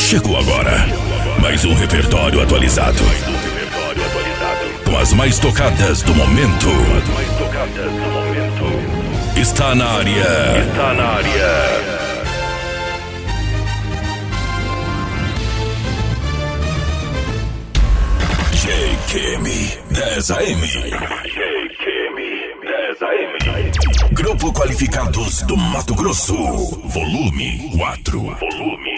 Chegou agora mais um repertório atualizado, com as mais tocadas do momento. Está na área. JQM 10 AM. Grupo Qualificados do Mato Grosso. Volume 4.